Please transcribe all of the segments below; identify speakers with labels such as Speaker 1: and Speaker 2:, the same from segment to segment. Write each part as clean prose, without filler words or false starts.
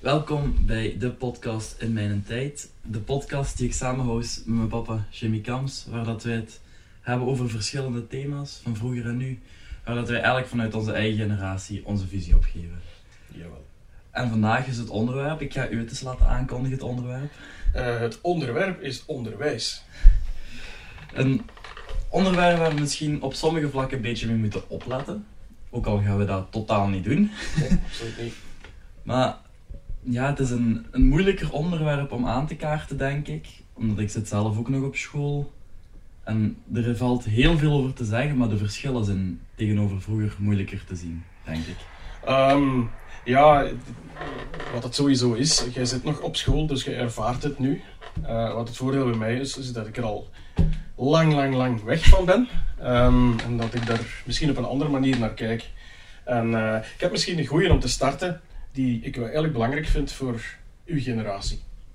Speaker 1: Welkom bij de podcast In Mijn Tijd. De podcast die ik samenhoud met mijn papa Jimmy Kams, waar dat wij het hebben over verschillende thema's van vroeger en nu. Waar dat wij eigenlijk vanuit onze eigen generatie onze visie op geven.
Speaker 2: Jawel.
Speaker 1: En vandaag is het onderwerp, ik ga u het eens laten aankondigen, het onderwerp.
Speaker 2: Het onderwerp is onderwijs.
Speaker 1: Een onderwerp waar we misschien op sommige vlakken een beetje mee moeten opletten. Ook al gaan we dat totaal niet doen.
Speaker 2: Nee, absoluut niet.
Speaker 1: Maar ja, het is een moeilijker onderwerp om aan te kaarten, denk ik. Omdat ik zit zelf ook nog op school. En er valt heel veel over te zeggen, maar de verschillen zijn tegenover vroeger moeilijker te zien, denk ik.
Speaker 2: Ja, wat het sowieso is, jij zit nog op school, dus je ervaart het nu. Wat het voordeel bij mij is dat ik er al lang weg van ben. En dat ik daar misschien op een andere manier naar kijk. En ik heb misschien een goeie om te starten, die ik wel eigenlijk belangrijk vind voor uw generatie.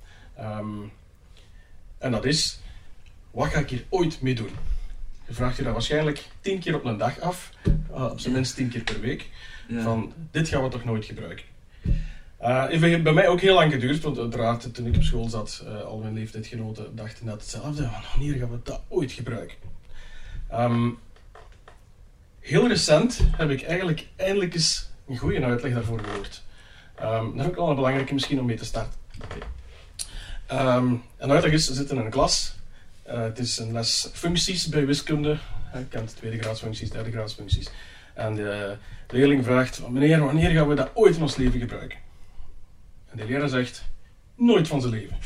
Speaker 2: En dat is, wat ga ik hier ooit mee doen? Je vraagt je dat waarschijnlijk 10 keer op een dag af, op zijn minst 10 keer per week.
Speaker 1: Ja.
Speaker 2: Van, dit gaan we toch nooit gebruiken. Het heeft bij mij ook heel lang geduurd, want uiteraard toen ik op school zat, al mijn leeftijdsgenoten dachten net hetzelfde. Van, wanneer gaan we dat ooit gebruiken? Heel recent heb ik eigenlijk eindelijk eens een goede uitleg daarvoor gehoord. Dat is ook wel een belangrijke misschien om mee te starten. Een uitleg is, we zitten in een klas. Het is een les functies bij wiskunde. Je kent tweede graadsfuncties, derde graadsfuncties. En de leerling vraagt, meneer, wanneer gaan we dat ooit in ons leven gebruiken? En de leraar zegt, nooit van zijn leven.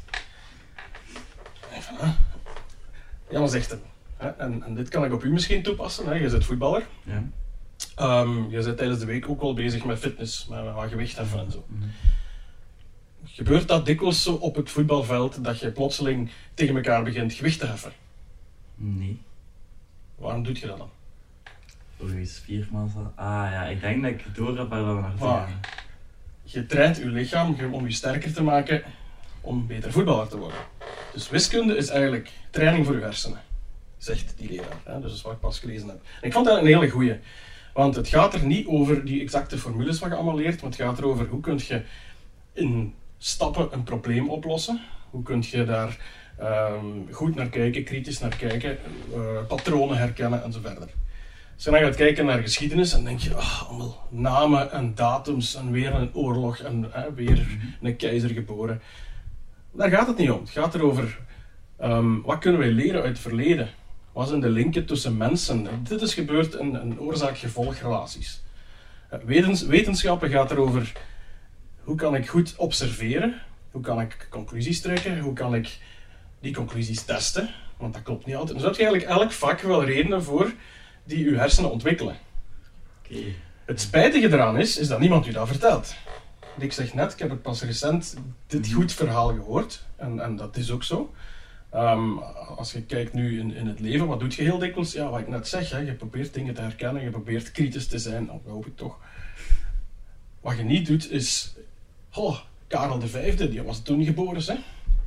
Speaker 2: En van, ja, maar zegt hij. En dit kan ik op u misschien toepassen. Je bent voetballer.
Speaker 1: Ja.
Speaker 2: Je bent tijdens de week ook wel bezig met fitness, met wat gewicht heffen en zo.
Speaker 1: Mhm.
Speaker 2: Gebeurt dat dikwijls zo op het voetbalveld, dat je plotseling tegen elkaar begint gewicht te heffen?
Speaker 1: Nee.
Speaker 2: Waarom doe je dat dan?
Speaker 1: Logisch, 4 maal zo. Ah ja, ik denk dat ik door heb waar we naartoe
Speaker 2: Maar
Speaker 1: gaan.
Speaker 2: je traint je lichaam om je sterker te maken om beter voetballer te worden. Dus wiskunde is eigenlijk training voor je hersenen, zegt die leraar. Dus dat is wat ik pas gelezen heb. En ik vond dat een hele goeie. Want het gaat er niet over die exacte formules wat je allemaal leert, maar het gaat erover hoe kun je in stappen een probleem oplossen. Hoe kun je daar goed naar kijken, kritisch naar kijken, patronen herkennen en zo verder. Als je dan gaat kijken naar geschiedenis, dan denk je, allemaal namen en datums en weer een oorlog en weer een keizer geboren. Daar gaat het niet om. Het gaat erover, wat kunnen wij leren uit het verleden? Wat zijn de linken tussen mensen? Dit is gebeurd in oorzaak-gevolgrelaties. Wetenschappen gaat erover, hoe kan ik goed observeren? Hoe kan ik conclusies trekken? Hoe kan ik die conclusies testen? Want dat klopt niet altijd. Dus heb je eigenlijk elk vak wel redenen voor die uw hersenen ontwikkelen.
Speaker 1: Oké.
Speaker 2: Het spijtige eraan is dat niemand u dat vertelt. Ik zeg net, ik heb het pas recent dit goed verhaal gehoord. En dat is ook zo. Als je kijkt nu in het leven, wat doe je heel dikwijls? Ja, wat ik net zeg, je probeert dingen te herkennen, je probeert kritisch te zijn, dat hoop ik toch. Wat je niet doet is, Karel V, die was toen geboren, hè?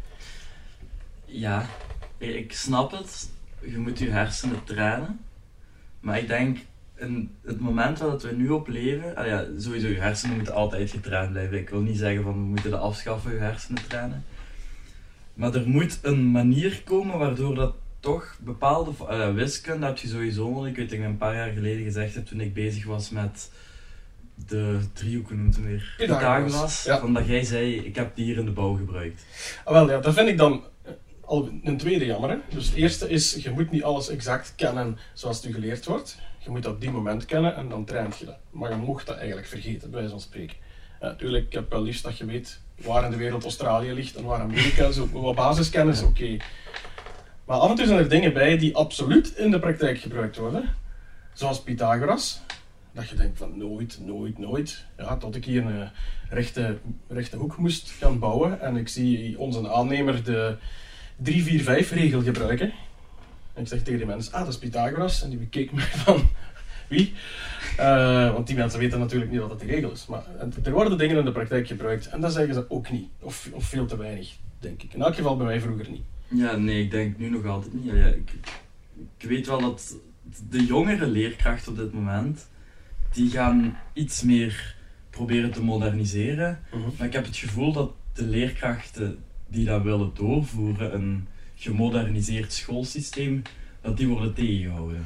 Speaker 1: Ja, ik snap het. Je moet je hersenen trainen. Maar ik denk, in het moment waar we nu op leven... sowieso, je hersenen moeten altijd getraind blijven. Ik wil niet zeggen van, we moeten dat afschaffen, je hersenen trainen. Maar er moet een manier komen waardoor dat toch bepaalde... wiskunde heb je sowieso nodig. Ik weet dat ik een paar jaar geleden gezegd heb, toen ik bezig was met de driehoek, hoe noemt het weer? Pythagoras.
Speaker 2: Ja.
Speaker 1: Van dat jij zei, ik heb die hier in de bouw gebruikt.
Speaker 2: Wel, ja, dat vind ik dan al een tweede jammer. Hè? Dus het eerste is, je moet niet alles exact kennen zoals het u geleerd wordt. Je moet dat op die moment kennen en dan traint je dat. Maar je mocht dat eigenlijk vergeten, bij wijze van spreken. Natuurlijk, ik heb wel liefst dat je weet waar in de wereld Australië ligt en waar Amerika is. Wat basiskennis, oké. Maar af en toe zijn er dingen bij die absoluut in de praktijk gebruikt worden. Zoals Pythagoras. Dat je denkt van nooit. Ja, tot ik hier een rechte hoek moest gaan bouwen. En ik zie onze aannemer de 3-4-5-regel gebruiken. En ik zeg tegen die mensen, dat is Pythagoras. En die bekeek mij van, wie? Want die mensen weten natuurlijk niet dat dat die regel is. Maar er worden dingen in de praktijk gebruikt. En dat zeggen ze ook niet. Of veel te weinig, denk ik. In elk geval bij mij vroeger niet.
Speaker 1: Ja, nee, ik denk nu nog altijd niet. Ja, ik weet wel dat de jongere leerkrachten op dit moment, die gaan iets meer proberen te moderniseren. Maar ik heb het gevoel dat de leerkrachten die dat willen doorvoeren, een gemoderniseerd schoolsysteem, dat die worden tegengehouden.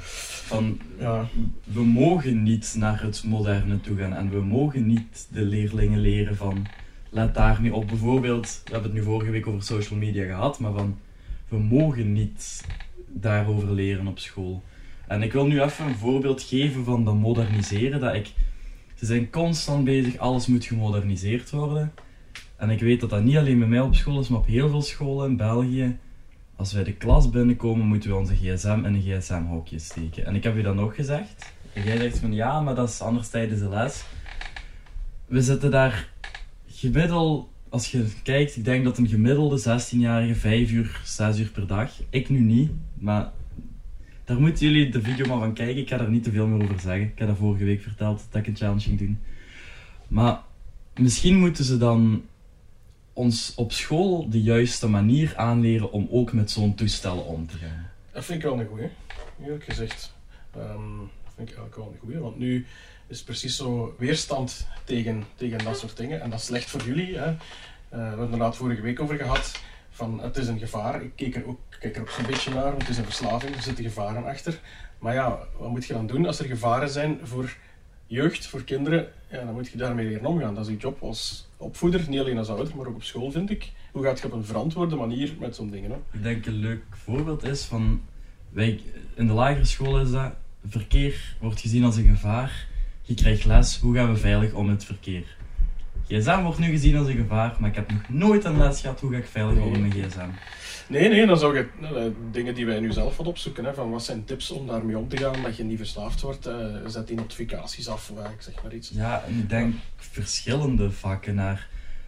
Speaker 1: We mogen niet naar het moderne toe gaan en we mogen niet de leerlingen leren van let daarmee op. Bijvoorbeeld, we hebben het nu vorige week over social media gehad, maar van we mogen niet daarover leren op school. En ik wil nu even een voorbeeld geven van dat moderniseren. Ze zijn constant bezig, alles moet gemoderniseerd worden. En ik weet dat dat niet alleen bij mij op school is, maar op heel veel scholen in België. Als wij de klas binnenkomen, moeten we onze gsm in een gsm-hokje steken. En ik heb u dat nog gezegd. En jij zegt van ja, maar dat is anders tijdens de les. We zitten daar gemiddeld, als je kijkt, ik denk dat een gemiddelde 16-jarige 5 uur, 6 uur per dag. Ik nu niet, maar daar moeten jullie de video maar van kijken. Ik ga daar niet te veel meer over zeggen. Ik heb dat vorige week verteld dat ik een challenge ging doen. Maar misschien moeten ze dan ons op school de juiste manier aanleren om ook met zo'n toestel om te gaan.
Speaker 2: Dat vind ik wel een goeie, eerlijk gezegd. Dat vind ik eigenlijk wel een goeie, want nu is het precies zo weerstand tegen dat soort dingen. En dat is slecht voor jullie. Hè. We hebben er vorige week over gehad. Van, het is een gevaar. Ik kijk er ook zo'n beetje naar, want het is een verslaving. Er zitten gevaren achter. Maar ja, wat moet je dan doen als er gevaren zijn voor jeugd, voor kinderen? Ja, dan moet je daarmee leren omgaan. Dat is je job als opvoeder, niet alleen als ouder, maar ook op school, vind ik. Hoe gaat je op een verantwoorde manier met zo'n dingen om?
Speaker 1: Ik denk een leuk voorbeeld is van, in de lagere school is dat, verkeer wordt gezien als een gevaar. Je krijgt les, hoe gaan we veilig om met het verkeer? GSM wordt nu gezien als een gevaar, maar ik heb nog nooit een les gehad, hoe ga ik veilig om met mijn gsm?
Speaker 2: Nee, dan zou je dingen die wij nu zelf wat opzoeken, hè, van wat zijn tips om daarmee om te gaan, dat je niet verslaafd wordt, zet die notificaties af, ik zeg maar iets.
Speaker 1: Ja, en ik denk verschillende vakken naar.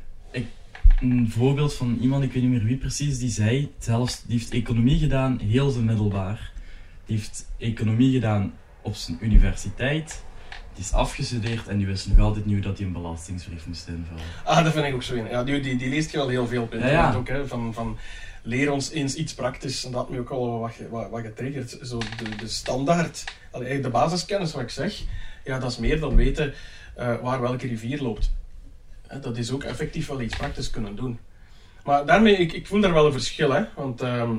Speaker 1: Een voorbeeld van iemand, ik weet niet meer wie precies, die zei, die heeft economie gedaan, heel zijn middelbaar. Die heeft economie gedaan op zijn universiteit. Die is afgestudeerd en die wist nog altijd niet hoe dat hij een belastingsbrief moest invullen.
Speaker 2: Dat vind ik ook zo in. Ja, die leest je wel heel veel op internet ook, hè, van leer ons eens iets praktisch. En dat had me ook al wat getriggerd. Zo de standaard, eigenlijk de basiskennis wat ik zeg, ja, dat is meer dan weten waar welke rivier loopt. Dat is ook effectief wel iets praktisch kunnen doen. Maar daarmee, ik voel daar wel een verschil, hè, want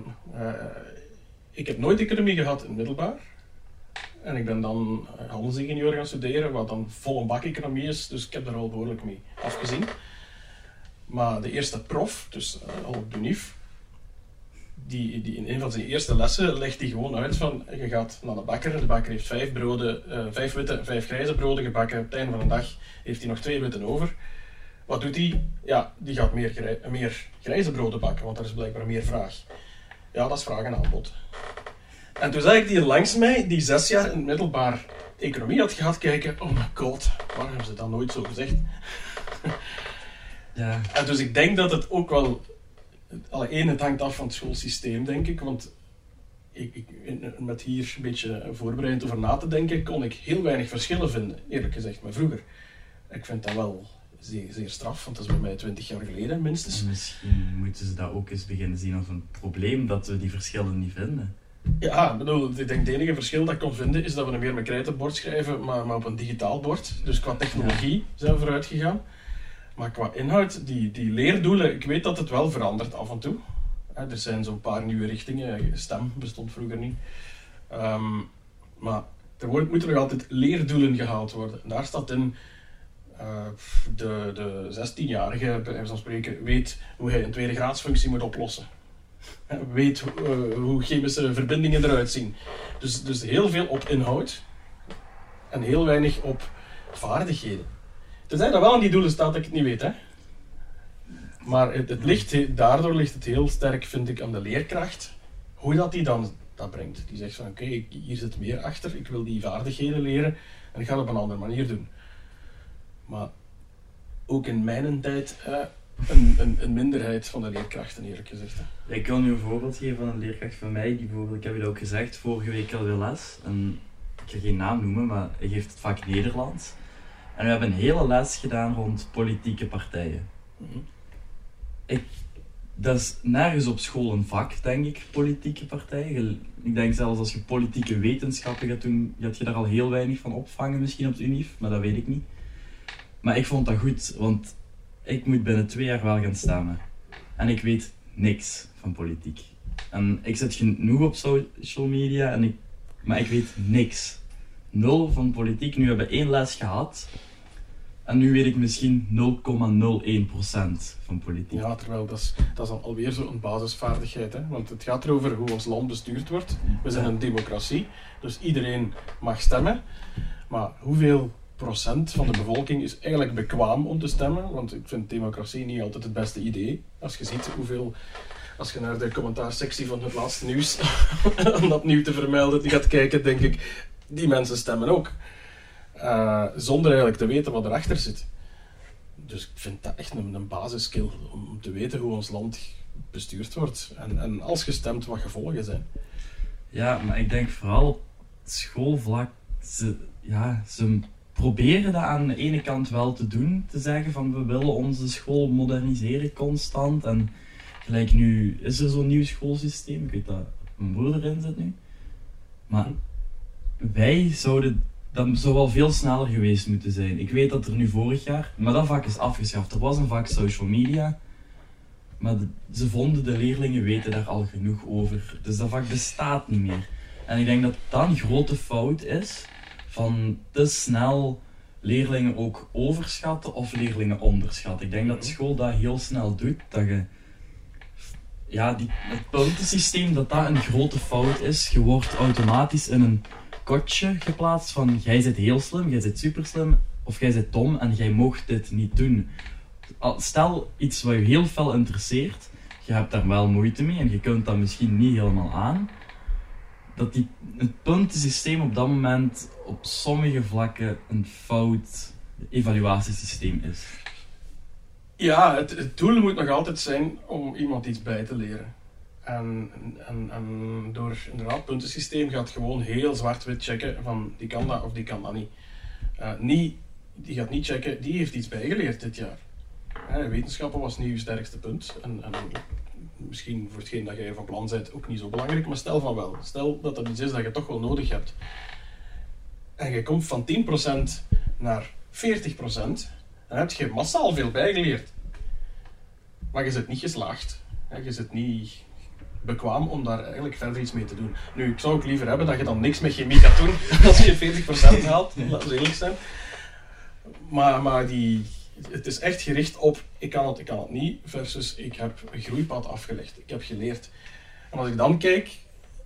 Speaker 2: ik heb nooit economie gehad in het middelbaar. En ik ben dan handelsingenieur gaan studeren, wat dan vol een bak economie is, dus ik heb daar al behoorlijk mee afgezien. Maar de eerste prof, dus al op de UNIF, die in een van zijn eerste lessen legt hij gewoon uit van, je gaat naar de bakker heeft 5 broden, 5 witte en 5 grijze broden gebakken, op het einde van de dag heeft hij nog 2 witte over. Wat doet hij? Ja, die gaat meer grijze broden bakken, want er is blijkbaar meer vraag. Ja, dat is vraag en aanbod. En toen zag ik die langs mij, die 6 jaar in het middelbaar economie had gehad, kijken, oh my god, waarom hebben ze dat nooit zo gezegd?
Speaker 1: Ja.
Speaker 2: En dus ik denk dat het ook wel, het hangt af van het schoolsysteem, denk ik, want met hier een beetje voorbereid over na te denken, kon ik heel weinig verschillen vinden, eerlijk gezegd, maar vroeger. Ik vind dat wel zeer, zeer straf, want dat is bij mij 20 jaar geleden minstens.
Speaker 1: En misschien moeten ze dat ook eens beginnen zien als een probleem, dat we die verschillen niet vinden.
Speaker 2: Ja, ik bedoel, ik denk het enige verschil dat ik kon vinden is dat we niet meer met krijtenbord schrijven, maar op een digitaal bord. Dus qua technologie zijn we vooruit gegaan. Maar qua inhoud, die leerdoelen, ik weet dat het wel verandert af en toe. Er zijn zo'n paar nieuwe richtingen. STEM bestond vroeger niet. Maar er moeten nog altijd leerdoelen gehaald worden. En daar staat in, de 16-jarige, bij wijze van spreken, weet hoe hij een tweede graadsfunctie moet oplossen. Weet hoe chemische verbindingen eruit zien. Dus heel veel op inhoud en heel weinig op vaardigheden. Tenzij dat wel aan die doelen staat dat ik het niet weet, hè. Maar daardoor ligt het heel sterk, vind ik, aan de leerkracht. Hoe dat die dan dat brengt. Die zegt van oké, hier zit meer achter, ik wil die vaardigheden leren en ik ga het op een andere manier doen. Maar ook in mijn tijd een minderheid van de leerkrachten, eerlijk gezegd.
Speaker 1: Ik kan nu een voorbeeld geven van een leerkracht van mij, die bijvoorbeeld, ik heb je dat ook gezegd, vorige week hadden we les, en ik ga geen naam noemen, maar hij geeft het vak Nederlands. En we hebben een hele les gedaan rond politieke partijen.
Speaker 2: Mm-hmm.
Speaker 1: Dat is nergens op school een vak, denk ik, politieke partijen. Ik denk zelfs als je politieke wetenschappen gaat doen, gaat je daar al heel weinig van opvangen, misschien op de UNIF, maar dat weet ik niet. Maar ik vond dat goed, want ik moet binnen 2 jaar wel gaan stemmen. En ik weet niks van politiek. En ik zit genoeg op social media, maar ik weet niks. 0 van politiek. Nu hebben we 1 les gehad. En nu weet ik misschien 0,01% van politiek.
Speaker 2: Ja, terwijl dat is dan alweer zo'n basisvaardigheid. Hè? Want het gaat erover hoe ons land bestuurd wordt. We zijn een democratie, dus iedereen mag stemmen. Maar hoeveel procent van de bevolking is eigenlijk bekwaam om te stemmen? Want ik vind democratie niet altijd het beste idee. Als je ziet als je naar de commentaarsectie van het laatste nieuws, om dat nieuw te vermelden, die gaat kijken, denk ik, die mensen stemmen ook. Zonder eigenlijk te weten wat erachter zit. Dus ik vind dat echt een basisskill om te weten hoe ons land bestuurd wordt. En als je stemt, wat gevolgen zijn.
Speaker 1: Ja, maar ik denk vooral op schoolvlak, ze proberen dat aan de ene kant wel te doen, te zeggen van we willen onze school moderniseren constant. En gelijk nu is er zo'n nieuw schoolsysteem, ik weet dat mijn broer erin zit nu. Maar wij zouden... Dat zou wel veel sneller geweest moeten zijn. Ik weet dat er nu vorig jaar... Maar dat vak is afgeschaft. Er was een vak social media. Maar ze vonden de leerlingen weten daar al genoeg over. Dus dat vak bestaat niet meer. En ik denk dat dat een grote fout is. Van te snel leerlingen ook overschatten of leerlingen onderschatten. Ik denk dat school dat heel snel doet. Dat je... Ja, het puntensysteem, dat een grote fout is. Je wordt automatisch in een kotje geplaatst van jij zit heel slim, jij zit super slim of jij zit dom en jij mocht dit niet doen. Stel iets wat je heel fel interesseert, je hebt daar wel moeite mee en je kunt dat misschien niet helemaal aan, dat het puntensysteem op dat moment op sommige vlakken een fout evaluatiesysteem is.
Speaker 2: Ja, het doel moet nog altijd zijn om iemand iets bij te leren. En door inderdaad het puntensysteem gaat gewoon heel zwart-wit checken van die kan dat of die kan dat niet. Die gaat niet checken, die heeft iets bijgeleerd dit jaar. Wetenschappen was niet je sterkste punt. En misschien voor hetgeen dat jij van plan bent ook niet zo belangrijk, maar stel van wel. Stel dat dat iets is dat je toch wel nodig hebt. En je komt van 10% naar 40%, dan heb je massaal veel bijgeleerd. Maar je bent niet geslaagd. Je zit niet bekwaam om daar eigenlijk verder iets mee te doen. Nu, ik zou ook liever hebben dat je dan niks met chemie gaat doen als je 40% haalt, laten we eerlijk zijn. Maar het is echt gericht op ik kan het niet, versus ik heb een groeipad afgelegd. Ik heb geleerd. En als ik dan kijk,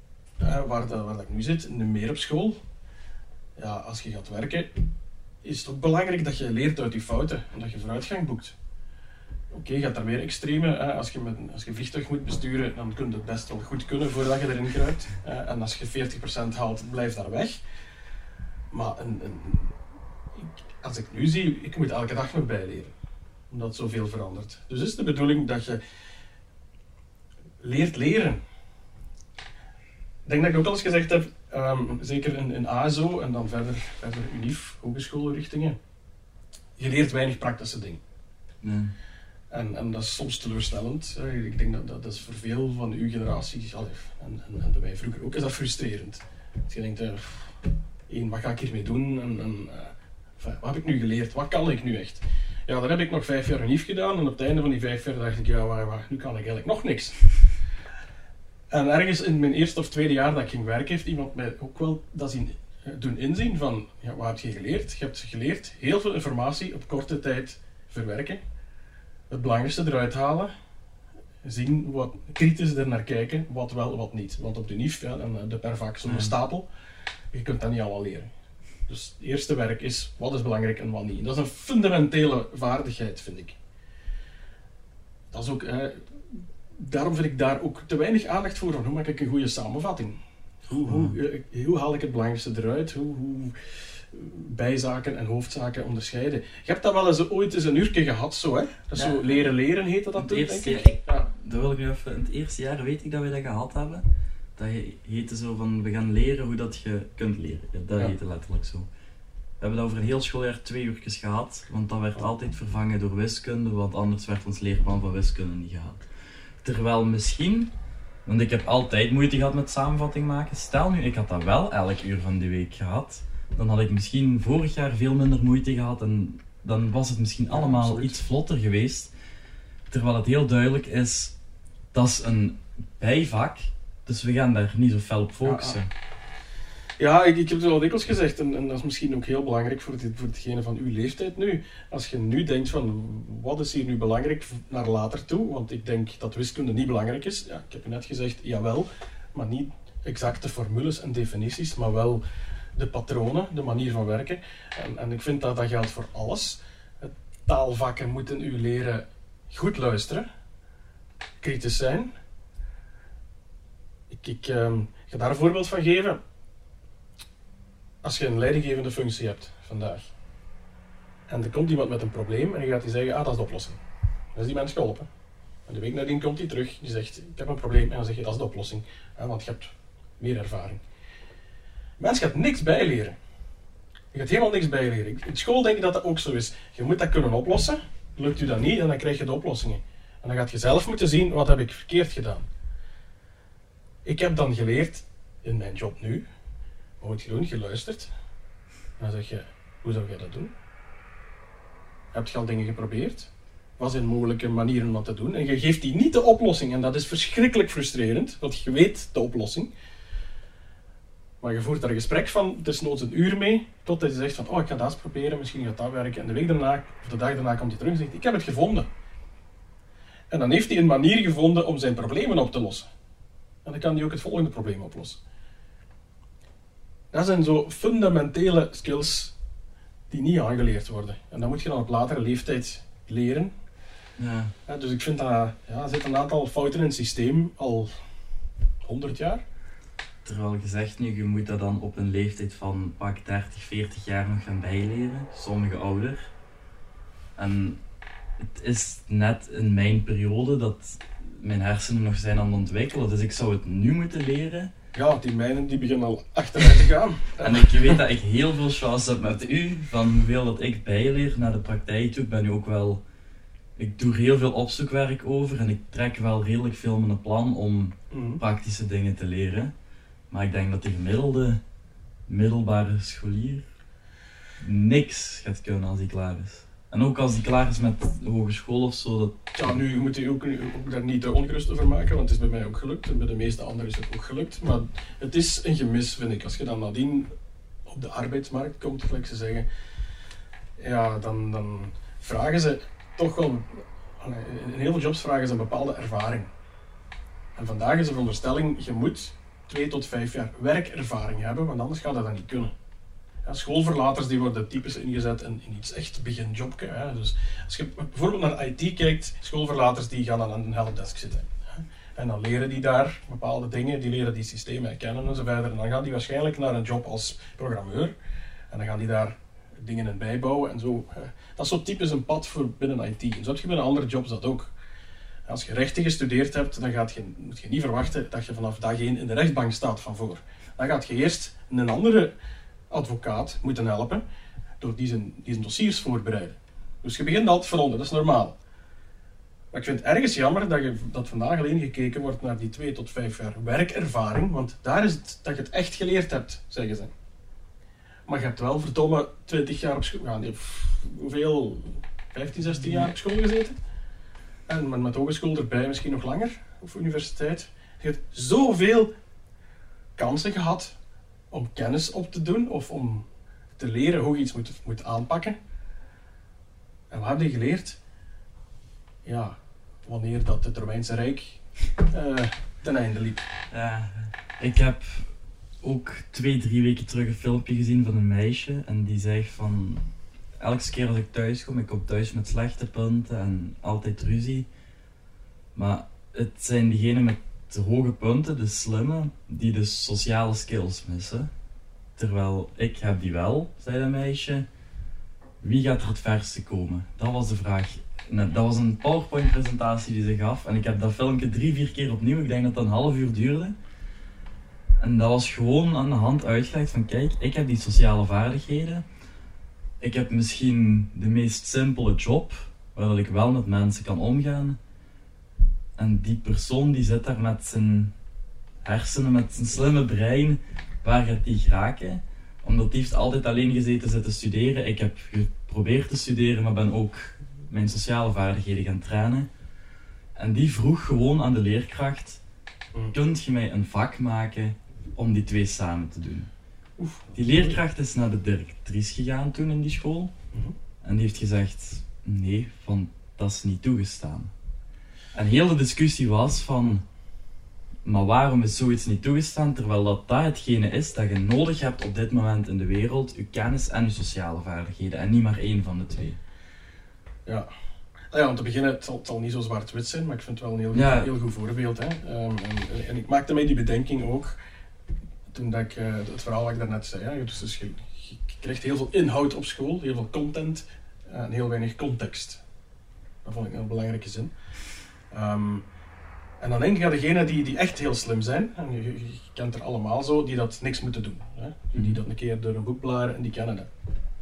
Speaker 2: waar ik nu zit, meer op school, ja, als je gaat werken, is het ook belangrijk dat je leert uit je fouten en dat je vooruitgang boekt. Oké, je gaat daar weer extreme. Als je een vliegtuig moet besturen, dan kun je het best wel goed kunnen voordat je erin kruipt. En als je 40% haalt, blijf daar weg. Maar als ik nu zie, ik moet elke dag nog bijleren. Omdat zoveel verandert. Dus is de bedoeling dat je leert leren. Ik denk dat ik ook al eens gezegd heb, zeker in ASO en dan verder UNIF, hogeschoolrichtingen, je leert weinig praktische dingen.
Speaker 1: Nee.
Speaker 2: En dat is soms teleurstellend. Ik denk dat is voor veel van uw generatie, en bij mij vroeger ook, is dat frustrerend. Dus je denkt, wat ga ik hiermee doen? Wat heb ik nu geleerd? Wat kan ik nu echt? Ja, dan heb ik nog 5 jaar UNIF gedaan en op het einde van die 5 jaar dacht ik, nu kan ik eigenlijk nog niks. En ergens in mijn eerste of tweede jaar dat ik ging werken, heeft iemand mij ook wel dat doen inzien van, ja, wat heb je geleerd? Je hebt geleerd heel veel informatie op korte tijd verwerken. Het belangrijkste eruit halen, zien, wat kritisch er naar kijken, wat wel, wat niet. Want op de NIF, de per vak zo'n stapel, je kunt dat niet allemaal leren. Dus het eerste werk is, wat is belangrijk en wat niet. En dat is een fundamentele vaardigheid, vind ik. Dat is ook, daarom vind ik daar ook te weinig aandacht voor. Hoe maak ik een goede samenvatting? Hoe haal ik het belangrijkste eruit? Hoe bijzaken en hoofdzaken onderscheiden. Je hebt dat wel eens ooit eens een uurtje gehad, zo hè? Dat is zo leren heette dat toen, denk ik. Ja.
Speaker 1: Dat wil ik nu even... In het eerste jaar weet ik dat we dat gehad hebben. Dat heette zo van, we gaan leren hoe dat je kunt leren. Ja, dat heette letterlijk zo. We hebben dat over een heel schooljaar 2 uurtjes gehad, want dat werd altijd vervangen door wiskunde, want anders werd ons leerplan van wiskunde niet gehaald. Terwijl misschien... Want ik heb altijd moeite gehad met samenvatting maken. Stel nu, ik had dat wel elk uur van de week gehad. Dan had ik misschien vorig jaar veel minder moeite gehad en dan was het misschien allemaal
Speaker 2: absoluut.
Speaker 1: iets vlotter geweest. Terwijl het heel duidelijk is, dat is een bijvak, dus we gaan daar niet zo fel op focussen.
Speaker 2: Ja, ik heb het al dikwijls gezegd, en dat is misschien ook heel belangrijk voor degene van uw leeftijd nu. Als je nu denkt van, wat is hier nu belangrijk naar later toe? Want ik denk dat wiskunde niet belangrijk is. Ja, ik heb je net gezegd, jawel, maar niet exacte formules en definities, maar wel de patronen, de manier van werken. En ik vind dat geldt voor alles. Taalvakken moeten u leren goed luisteren, kritisch zijn. Ik ga daar een voorbeeld van geven. Als je een leidinggevende functie hebt vandaag en er komt iemand met een probleem en je gaat die zeggen, dat is de oplossing. Dan is die mens geholpen. En de week nadien komt hij terug, die zegt, ik heb een probleem en dan zeg je, dat is de oplossing. Want je hebt meer ervaring. De mens gaat niks bijleren. Je gaat helemaal niks bijleren. In school denk ik dat dat ook zo is. Je moet dat kunnen oplossen. Lukt u dat niet, en dan krijg je de oplossingen. En dan gaat je zelf moeten zien, wat heb ik verkeerd gedaan. Ik heb dan geleerd, in mijn job nu, wat moet je doen? Je luistert. Dan zeg je, hoe zou jij dat doen? Heb je al dingen geprobeerd? Wat zijn mogelijke manieren om dat te doen? En je geeft die niet de oplossing. En dat is verschrikkelijk frustrerend, want je weet de oplossing. Maar je voert daar een gesprek van, desnoods een uur mee, totdat je zegt van, ik ga dat eens proberen, misschien gaat dat werken. En de week daarna, of de dag daarna komt hij terug en zegt, ik heb het gevonden. En dan heeft hij een manier gevonden om zijn problemen op te lossen. En dan kan hij ook het volgende probleem oplossen. Dat zijn zo fundamentele skills die niet aangeleerd worden. En dat moet je dan op latere leeftijd leren.
Speaker 1: Ja.
Speaker 2: Dus ik vind dat, er zitten een aantal fouten in het systeem al 100 jaar.
Speaker 1: Terwijl je zegt nu, je moet dat dan op een leeftijd van pak 30, 40 jaar nog gaan bijleren. Sommigen ouder. En het is net in mijn periode dat mijn hersenen nog zijn aan het ontwikkelen. Dus ik zou het nu moeten leren.
Speaker 2: Ja, die mijnen die beginnen al achteruit te gaan.
Speaker 1: En ik weet dat ik heel veel chance heb met u, van hoeveel dat ik bijleer naar de praktijk toe. Ik ben nu ook wel... Ik doe er heel veel opzoekwerk over en ik trek wel redelijk veel mijn plan om praktische dingen te leren. Maar ik denk dat de gemiddelde middelbare scholier niks gaat kunnen als hij klaar is. En ook als hij klaar is met de hogeschool of zo. Dat...
Speaker 2: Ja, nu moet je ook daar niet te ongerust over maken, want het is bij mij ook gelukt en bij de meeste anderen is het ook gelukt. Maar het is een gemis, vind ik. Als je dan nadien op de arbeidsmarkt komt, gelijk ze zeggen, ja, dan vragen ze toch wel, in heel veel jobs vragen ze een bepaalde ervaring. En vandaag is de veronderstelling, je moet 2 tot 5 jaar werkervaring hebben, want anders gaat dat niet kunnen. Ja, schoolverlaters die worden typisch ingezet in iets echt beginjobje. Hè. Dus als je bijvoorbeeld naar IT kijkt, schoolverlaters die gaan dan aan een helpdesk zitten. Hè. En dan leren die daar bepaalde dingen, die leren die systemen herkennen en zo verder. En dan gaan die waarschijnlijk naar een job als programmeur. En dan gaan die daar dingen in bijbouwen en zo. Dat is zo typisch een pad voor binnen IT. En zo heb je binnen andere jobs dat ook. Als je rechten gestudeerd hebt, dan moet je niet verwachten dat je vanaf dag 1 in de rechtbank staat van voor. Dan gaat je eerst een andere advocaat moeten helpen door die zijn dossiers voorbereiden. Dus je begint altijd van onder, dat is normaal. Maar ik vind het ergens jammer dat vandaag alleen gekeken wordt naar die 2 tot 5 jaar werkervaring, want daar is het dat je het echt geleerd hebt, zeggen ze. Maar je hebt wel verdomme 20 jaar op school, hoeveel? 15, 16 jaar op school gezeten? En met hogeschool erbij misschien nog langer, of universiteit. Je hebt zoveel kansen gehad om kennis op te doen, of om te leren hoe je iets moet aanpakken. En wat heb je geleerd? Ja, wanneer dat het Romeinse Rijk ten einde liep.
Speaker 1: Ja, ik heb ook 2-3 weken terug een filmpje gezien van een meisje en die zegt van elke keer als ik thuis kom, ik kom thuis met slechte punten en altijd ruzie. Maar het zijn diegenen met de hoge punten, de slimme, die de sociale skills missen. Terwijl ik heb die wel, zei dat meisje. Wie gaat er het verste komen? Dat was de vraag. Dat was een PowerPoint presentatie die ze gaf en ik heb dat filmpje 3-4 keer opnieuw, ik denk dat dat een half uur duurde. En dat was gewoon aan de hand uitgelegd van kijk, ik heb die sociale vaardigheden. Ik heb misschien de meest simpele job, waar ik wel met mensen kan omgaan. En die persoon die zit daar met zijn hersenen, met zijn slimme brein, waar gaat die geraken? Omdat die heeft altijd alleen gezeten zitten studeren. Ik heb geprobeerd te studeren, maar ben ook mijn sociale vaardigheden gaan trainen. En die vroeg gewoon aan de leerkracht, kunt je mij een vak maken om die twee samen te doen? Die leerkracht is naar de directrice gegaan toen in die school. En die heeft gezegd, nee, van, dat is niet toegestaan. En heel de discussie was van, maar waarom is zoiets niet toegestaan, terwijl dat hetgene is dat je nodig hebt op dit moment in de wereld, je kennis en je sociale vaardigheden, en niet maar één van de twee.
Speaker 2: Ja. Nou ja, om te beginnen, het zal niet zo zwart-wit zijn, maar ik vind het wel een heel goed voorbeeld. Hè. En ik maakte mij die bedenking ook toen dat ik het verhaal wat ik daarnet zei. Hè. Dus je krijgt heel veel inhoud op school, heel veel content en heel weinig context. Dat vond ik een belangrijke zin. En dan denk ik aan degenen die echt heel slim zijn, en je kent er allemaal zo, die dat niks moeten doen. Hè. Die dat een keer door een boek bladeren en die kennen dat.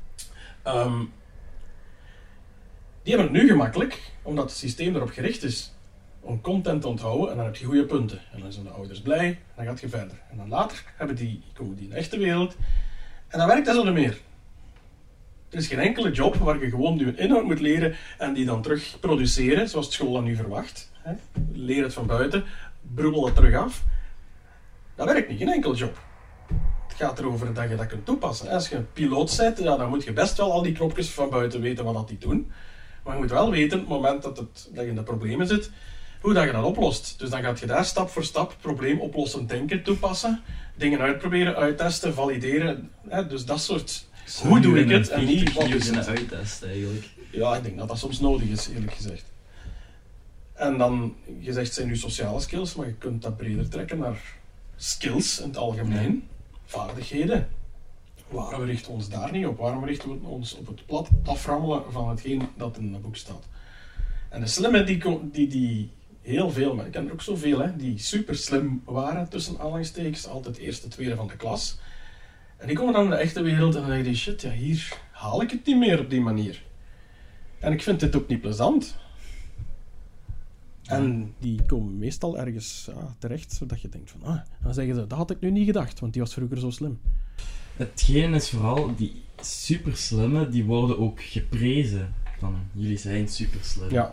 Speaker 2: Die hebben het nu gemakkelijk, omdat het systeem erop gericht is om content te onthouden en dan heb je goede punten. En dan zijn de ouders blij en dan gaat je verder. En dan later komen die in de echte wereld en dan werkt dat zo niet meer. Er is geen enkele job waar je gewoon nu een inhoud moet leren en die dan terug produceren, zoals de school dat nu verwacht. Hè. Leer het van buiten, broebel het terug af. Dat werkt niet, geen enkel job. Het gaat erover dat je dat kunt toepassen. Als je een piloot bent, dan moet je best wel al die knopjes van buiten weten wat dat die doen. Maar je moet wel weten, op het moment dat je in de problemen zit, hoe dat je dat oplost. Dus dan gaat je daar stap voor stap probleemoplossend denken toepassen. Dingen uitproberen, uittesten, valideren. Hè, dus dat soort... Hoe doe ik het? En niet wat is het?
Speaker 1: Uittesten eigenlijk.
Speaker 2: Ja, ik denk dat dat soms nodig is, eerlijk gezegd. En dan, je zegt, zijn nu sociale skills, maar je kunt dat breder trekken naar skills in het algemeen. Vaardigheden. Waarom richten we ons daar niet op? Waarom richten we ons op het plat aframmelen van hetgeen dat in dat boek staat? En de slimmen die heel veel, maar ik ken er ook zoveel, hè, die super slim waren, tussen aanhalingstekens, altijd eerste, tweede van de klas. En die komen dan in de echte wereld en dan denk je, shit, ja, hier haal ik het niet meer op die manier. En ik vind dit ook niet plezant. En die komen meestal ergens terecht, zodat je denkt van, dan zeggen ze, dat had ik nu niet gedacht, want die was vroeger zo slim.
Speaker 1: Hetgeen is vooral, die super slimme, die worden ook geprezen. Van, jullie zijn super slim.
Speaker 2: Ja.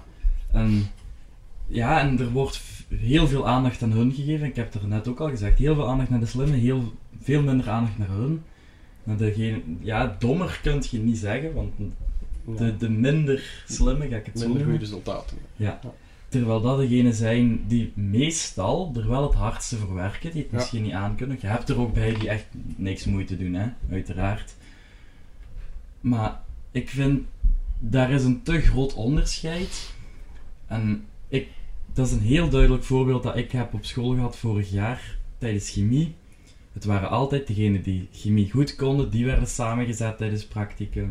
Speaker 1: En er wordt heel veel aandacht aan hun gegeven. Ik heb het er net ook al gezegd. Heel veel aandacht naar de slimme, veel minder aandacht naar hun. Naar degene, dommer kun je niet zeggen, want de minder slimme, ga ik het zo
Speaker 2: minder
Speaker 1: noemen.
Speaker 2: goede resultaten.
Speaker 1: Ja. Terwijl dat degenen zijn die meestal er wel het hardste voor werken, die het misschien niet aankunnen. Je hebt er ook bij die echt niks moeite doen, hè? Uiteraard. Maar ik vind, daar is een te groot onderscheid. En dat is een heel duidelijk voorbeeld dat ik heb op school gehad vorig jaar, tijdens chemie. Het waren altijd degenen die chemie goed konden, die werden samengezet tijdens practica.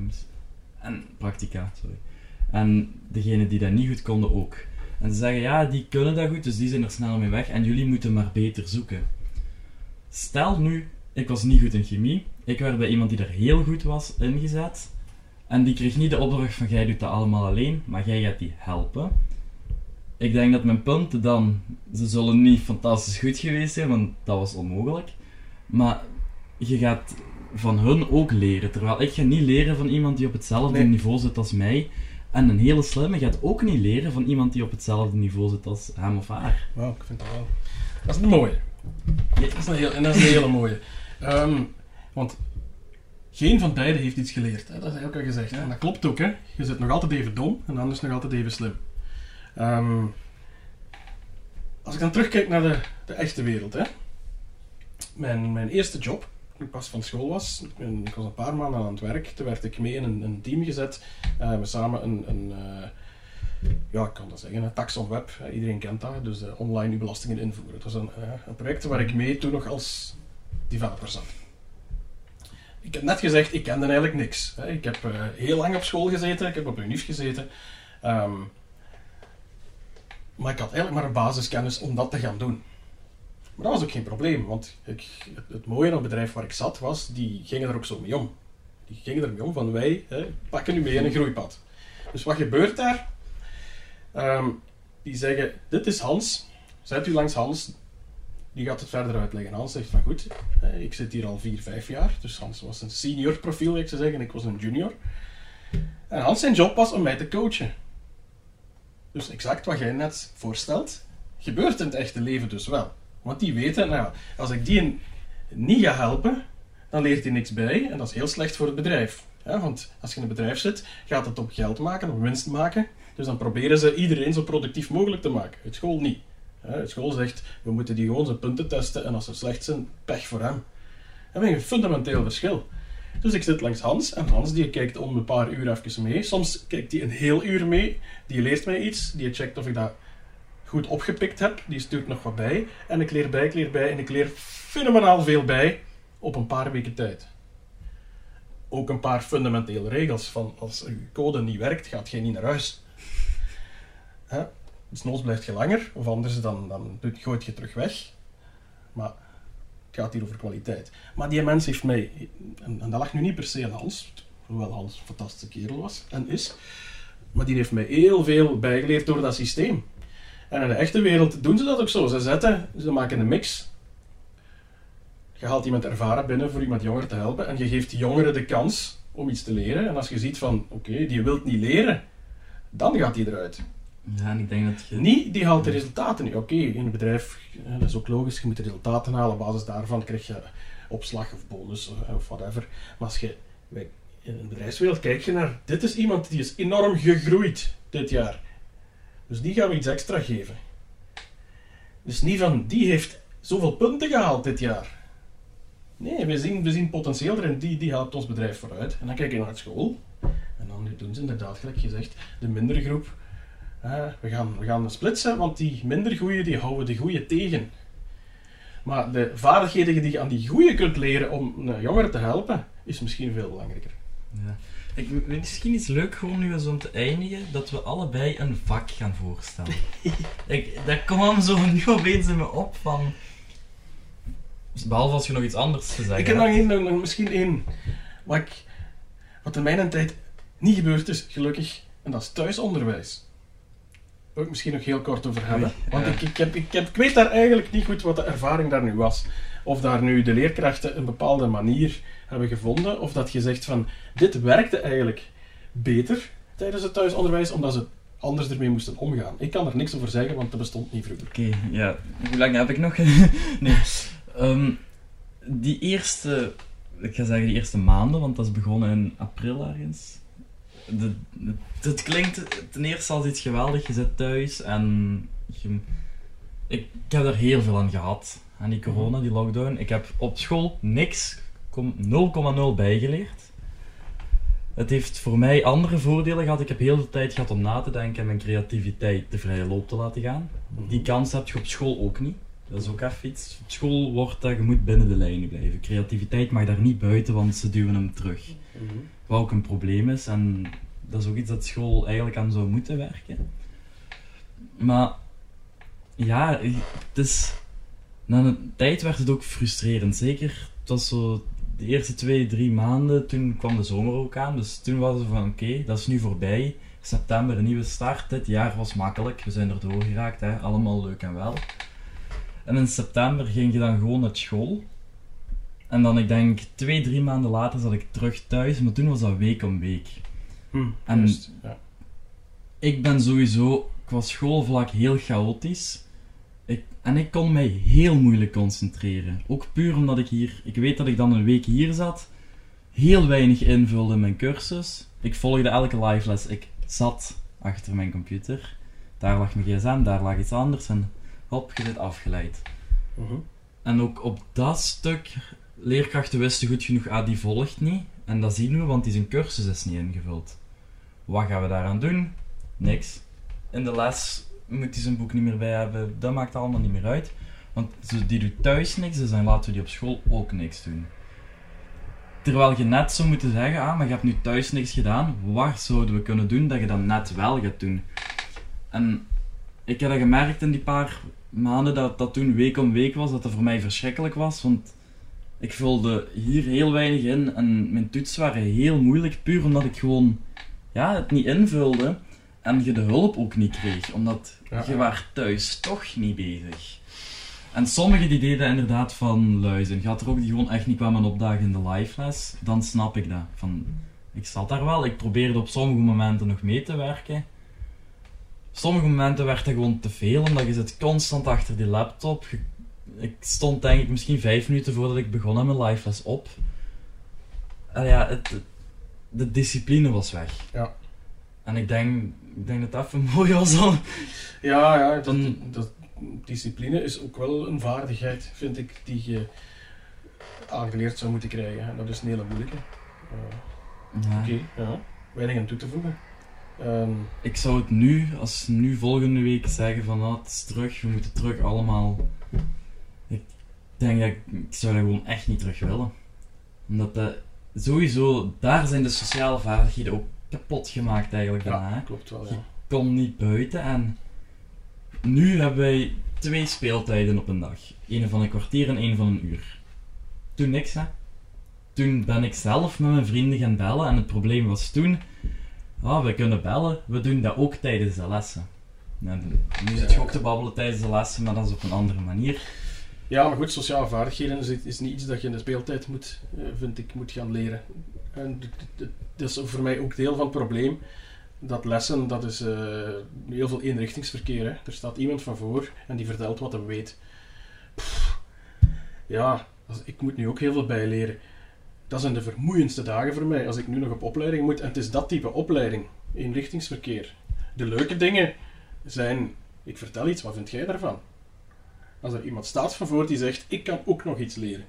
Speaker 1: En degenen die dat niet goed konden ook. En ze zeggen, ja, die kunnen dat goed, dus die zijn er snel mee weg en jullie moeten maar beter zoeken. Stel nu, ik was niet goed in chemie, ik werd bij iemand die er heel goed was ingezet en die kreeg niet de opdracht van jij doet dat allemaal alleen, maar jij gaat die helpen. Ik denk dat mijn punten dan, ze zullen niet fantastisch goed geweest zijn, want dat was onmogelijk, maar je gaat van hun ook leren, terwijl ik ga niet leren van iemand die op hetzelfde niveau zit als mij. En een hele slimme gaat ook niet leren van iemand die op hetzelfde niveau zit als hem of haar.
Speaker 2: Wow, ik vind dat wel. Dat is een mooie. Dat is een hele mooie. Want geen van beiden heeft iets geleerd. Hè? Dat is ook al gezegd. Ja. En dat klopt ook. Hè? Je zit nog altijd even dom en de ander is nog altijd even slim. Als ik dan terugkijk naar de echte wereld. Hè? Mijn eerste job, toen ik pas van school was, ik was een paar maanden aan het werk, toen werd ik mee in een team gezet. We samen ik kan dat zeggen, een tax on web, iedereen kent dat, dus online uw belastingen invoeren. Het was een project waar ik mee toen nog als developer zat. Ik heb net gezegd, ik kende eigenlijk niks. Ik heb heel lang op school gezeten, ik heb op UNIF gezeten. Maar ik had eigenlijk maar een basiskennis om dat te gaan doen. Maar dat was ook geen probleem, want het mooie aan het bedrijf waar ik zat was, die gingen er ook zo mee om. Die gingen er mee om van wij pakken u mee in een groeipad. Dus wat gebeurt daar? Die zeggen, dit is Hans, zet u langs Hans, die gaat het verder uitleggen. Hans zegt van goed, ik zit hier al 4-5 jaar. Dus Hans was een senior profiel, ik zou zeggen, en ik was een junior. En Hans zijn job was om mij te coachen. Dus exact wat jij net voorstelt, gebeurt in het echte leven dus wel. Want die weten, nou, als ik die niet ga helpen, dan leert hij niks bij. En dat is heel slecht voor het bedrijf. Ja, want als je in een bedrijf zit, gaat het op geld maken, op winst maken. Dus dan proberen ze iedereen zo productief mogelijk te maken. Het school niet. Het school zegt, we moeten die gewoon zijn punten testen en als ze slecht zijn, pech voor hem. Dat is een fundamenteel verschil. Dus ik zit langs Hans en Hans die kijkt om een paar uur even mee. Soms kijkt hij een heel uur mee. Die leert mij iets. Die checkt of ik dat goed opgepikt heb. Die stuurt nog wat bij. En ik leer bij en ik leer fenomenaal veel bij op een paar weken tijd. Ook een paar fundamentele regels van als uw code niet werkt, gaat je niet naar huis. Desnoods blijft je langer, of anders dan gooit je terug weg. Maar het gaat hier over kwaliteit. Maar die mens heeft mij, en dat lag nu niet per se aan Hans, hoewel Hans een fantastische kerel was en is, maar die heeft mij heel veel bijgeleerd door dat systeem. En in de echte wereld doen ze dat ook zo. Ze maken een mix. Je haalt iemand ervaren binnen voor iemand jonger te helpen en je geeft die jongeren de kans om iets te leren. En als je ziet van, oké, die wilt niet leren, dan gaat die eruit.
Speaker 1: Ja, en ik denk dat je...
Speaker 2: Niet, die haalt de resultaten niet. Oké, in een bedrijf, dat is ook logisch, je moet de resultaten halen. Op basis daarvan krijg je opslag of bonus of whatever. Maar als je in een bedrijfswereld kijk je naar, dit is iemand die is enorm gegroeid dit jaar. Dus die gaan we iets extra geven. Dus niet van, die heeft zoveel punten gehaald dit jaar. Nee, we zien potentieel erin, die helpt ons bedrijf vooruit. En dan kijk je naar school. En dan doen ze inderdaad, gelijk gezegd, de mindere groep. We gaan splitsen, want die minder goeie, die houden de goeie tegen. Maar de vaardigheden die je aan die goeie kunt leren om een jongere te helpen, is misschien veel belangrijker.
Speaker 1: Ja. Misschien is het leuk gewoon nu eens om te eindigen dat we allebei een vak gaan voorstellen. Dat kwam zo nu opeens in me op van... Behalve als je nog iets anders te zeggen
Speaker 2: Ik heb nog misschien één. Wat in mijn tijd niet gebeurd is, gelukkig, en dat is thuisonderwijs. Daar wil ik misschien nog heel kort over hebben. Want ik weet daar eigenlijk niet goed wat de ervaring daar nu was. Of daar nu de leerkrachten een bepaalde manier hebben gevonden, of dat je zegt van, dit werkte eigenlijk beter tijdens het thuisonderwijs, omdat ze anders ermee moesten omgaan. Ik kan er niks over zeggen, want dat bestond niet vroeger.
Speaker 1: Oké, ja. Hoe lang heb ik nog? Nee. Die eerste, ik ga zeggen die eerste maanden, want dat is begonnen in april ergens. Het klinkt ten eerste als iets geweldig. Je zit thuis en ik heb er heel veel aan gehad. Aan die corona, die lockdown. Ik heb op school niks, 0,0 bijgeleerd. Het heeft voor mij andere voordelen gehad. Ik heb heel veel tijd gehad om na te denken en mijn creativiteit de vrije loop te laten gaan. Die kans heb je op school ook niet. Dat is ook even iets. Op school wordt dat, je moet binnen de lijnen blijven. Creativiteit mag daar niet buiten, want ze duwen hem terug. Wat ook een probleem is. En dat is ook iets dat school eigenlijk aan zou moeten werken. Maar ja, het is... Na een tijd werd het ook frustrerend. Zeker, het was zo de eerste 2-3 maanden, toen kwam de zomer ook aan. Dus toen was het van oké, dat is nu voorbij. September, een nieuwe start. Dit jaar was makkelijk. We zijn erdoor geraakt, hè. Allemaal leuk en wel. En in september ging je dan gewoon naar school. En dan, ik denk, 2-3 maanden later zat ik terug thuis. Maar toen was dat week om week. En
Speaker 2: Just, ja.
Speaker 1: Ik ben sowieso qua schoolvlak heel chaotisch. Ik kon mij heel moeilijk concentreren. Ook puur omdat ik weet dat ik dan een week hier zat. Heel weinig invulde in mijn cursus. Ik volgde elke live les. Ik zat achter mijn computer. Daar lag mijn gsm, daar lag iets anders. En hop, je bent afgeleid. En ook op dat stuk, leerkrachten wisten goed genoeg, die volgt niet. En dat zien we, want die zijn cursus is niet ingevuld. Wat gaan we daaraan doen? Niks. In de les moet hij zijn boek niet meer bij hebben. Dat maakt allemaal niet meer uit. Want die doet thuis niks, dus dan laten we die op school ook niks doen. Terwijl je net zou moeten zeggen, maar je hebt nu thuis niks gedaan. Wat zouden we kunnen doen dat je dat net wel gaat doen? En ik heb dat gemerkt in die paar maanden dat toen week om week was, dat dat voor mij verschrikkelijk was. Want ik vulde hier heel weinig in en mijn toetsen waren heel moeilijk, puur omdat ik gewoon het niet invulde. En je de hulp ook niet kreeg, omdat je was thuis toch niet bezig. En sommigen die deden inderdaad van luizen. Gaat er ook die gewoon echt niet kwamen opdagen in de live les, dan snap ik dat. Ik zat daar wel, ik probeerde op sommige momenten nog mee te werken. Sommige momenten werd het gewoon te veel, omdat je zit constant achter die laptop. Ik stond denk ik misschien 5 minuten voordat ik begon aan mijn live les op. De discipline was weg.
Speaker 2: Ja.
Speaker 1: En ik denk dat dat even mooi was al.
Speaker 2: Ja, discipline is ook wel een vaardigheid, vind ik, die je aangeleerd zou moeten krijgen. En dat is een hele moeilijke. Oké, weinig aan toe te voegen.
Speaker 1: Ik zou het nu, als nu volgende week zeggen van het is terug, we moeten terug allemaal. Ik denk dat ik zou dat gewoon echt niet terug willen. Omdat sowieso, daar zijn de sociale vaardigheden ook kapot gemaakt eigenlijk daarna.
Speaker 2: Ja, klopt wel, ja.
Speaker 1: Je komt niet buiten en nu hebben wij 2 speeltijden op een dag. Eén van een kwartier en één van een uur. Toen niks, hè. Toen ben ik zelf met mijn vrienden gaan bellen en het probleem was toen, we kunnen bellen, we doen dat ook tijdens de lessen. Nou, nu zit je ook te babbelen tijdens de lessen, maar dat is op een andere manier.
Speaker 2: Ja, maar goed, sociale vaardigheden is niet iets dat je in de speeltijd moet gaan leren. En dat is voor mij ook deel van het probleem. Dat lessen, dat is heel veel eenrichtingsverkeer. Hè. Er staat iemand van voor en die vertelt wat hij weet. Ik moet nu ook heel veel bijleren. Dat zijn de vermoeiendste dagen voor mij, als ik nu nog op opleiding moet. En het is dat type opleiding, eenrichtingsverkeer. De leuke dingen zijn, ik vertel iets, wat vind jij daarvan? Als er iemand staat van voor die zegt, ik kan ook nog iets leren.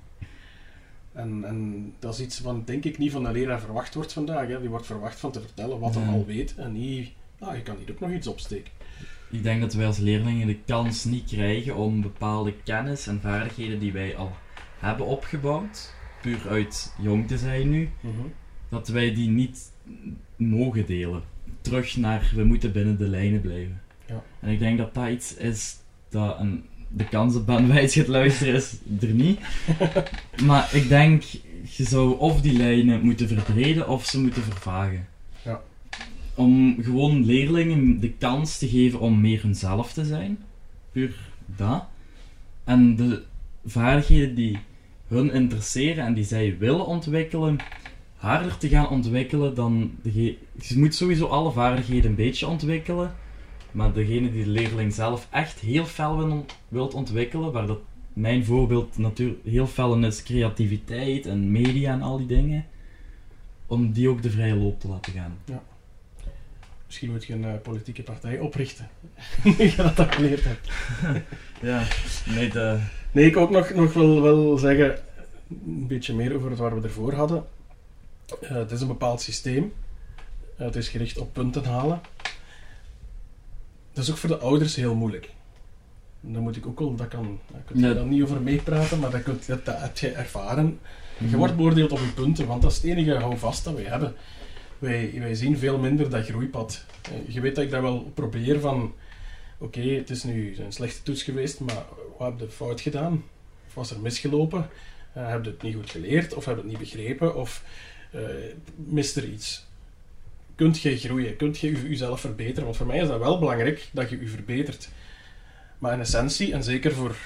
Speaker 2: En dat is iets wat denk ik niet van de leraar verwacht wordt vandaag. Hè. Die wordt verwacht van te vertellen wat hij al weet en niet, je kan hier ook nog iets opsteken.
Speaker 1: Ik denk dat wij als leerlingen de kans niet krijgen om bepaalde kennis en vaardigheden die wij al hebben opgebouwd, puur uit jong te zijn nu, dat wij die niet mogen delen. Terug naar, we moeten binnen de lijnen blijven.
Speaker 2: Ja.
Speaker 1: En ik denk dat dat iets is dat de kans dat Ben Wijs gaat luisteren is er niet. Maar ik denk, je zou of die lijnen moeten verbreden of ze moeten vervagen.
Speaker 2: Ja.
Speaker 1: Om gewoon leerlingen de kans te geven om meer hunzelf te zijn. Puur dat. En de vaardigheden die hun interesseren en die zij willen ontwikkelen, harder te gaan ontwikkelen dan je moet sowieso alle vaardigheden een beetje ontwikkelen. Maar degene die de leerling zelf echt heel fel wilt ontwikkelen, waar dat mijn voorbeeld natuurlijk heel fel in is, creativiteit en media en al die dingen, om die ook de vrije loop te laten gaan.
Speaker 2: Ja. Misschien moet je een politieke partij oprichten. Nu je dat geleerd hebt.
Speaker 1: Ja,
Speaker 2: Nee, ik ook nog wel zeggen, een beetje meer over het waar we ervoor hadden. Het is een bepaald systeem. Het is gericht op punten halen. Dat is ook voor de ouders heel moeilijk. Dan moet ik ook al, daar kan je dan niet over meepraten, maar dat heb je ervaren. Je wordt beoordeeld op je punten, want dat is het enige houvast dat wij hebben. Wij zien veel minder dat groeipad. Je weet dat ik dat wel probeer van, oké, het is nu een slechte toets geweest, maar wat heb je fout gedaan? Of was er misgelopen? Heb je het niet goed geleerd? Of heb je het niet begrepen? Of mist er iets? Kunt je groeien? Kunt je jezelf verbeteren? Want voor mij is dat wel belangrijk dat je je verbetert. Maar in essentie, en zeker voor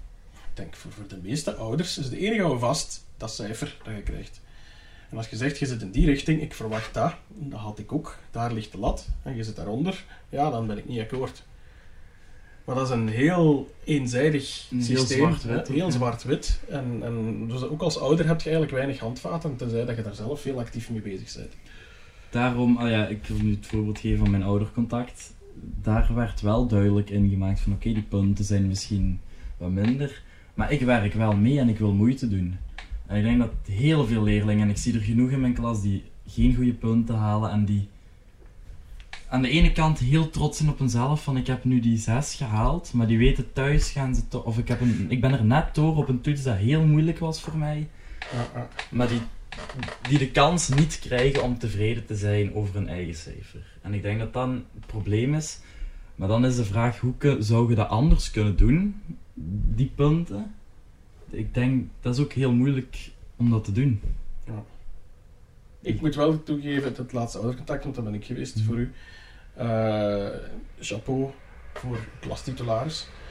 Speaker 2: de meeste ouders, is de enige houvast dat cijfer dat je krijgt. En als je zegt, je zit in die richting, ik verwacht dat had ik ook, daar ligt de lat, en je zit daaronder, dan ben ik niet akkoord. Maar dat is een heel eenzijdig systeem, heel zwart-wit. En dus ook als ouder heb je eigenlijk weinig handvaten, tenzij dat je daar zelf heel actief mee bezig bent.
Speaker 1: Daarom, ik wil nu het voorbeeld geven van mijn oudercontact. Daar werd wel duidelijk in gemaakt van oké, die punten zijn misschien wat minder, maar ik werk wel mee en ik wil moeite doen. En ik denk dat heel veel leerlingen, en ik zie er genoeg in mijn klas, die geen goede punten halen en die aan de ene kant heel trots zijn op hunzelf, van ik heb nu die 6 gehaald, maar die weten thuis gaan ze toch, of ik ben er net door op een toets dat heel moeilijk was voor mij, maar die de kans niet krijgen om tevreden te zijn over hun eigen cijfer. En ik denk dat dan het probleem is, maar dan is de vraag, hoe zou je dat anders kunnen doen, die punten? Ik denk, dat is ook heel moeilijk om dat te doen.
Speaker 2: Ja. Ik moet wel toegeven, het laatste oudercontact, want dat ben ik geweest voor u. Chapeau voor klastitularis.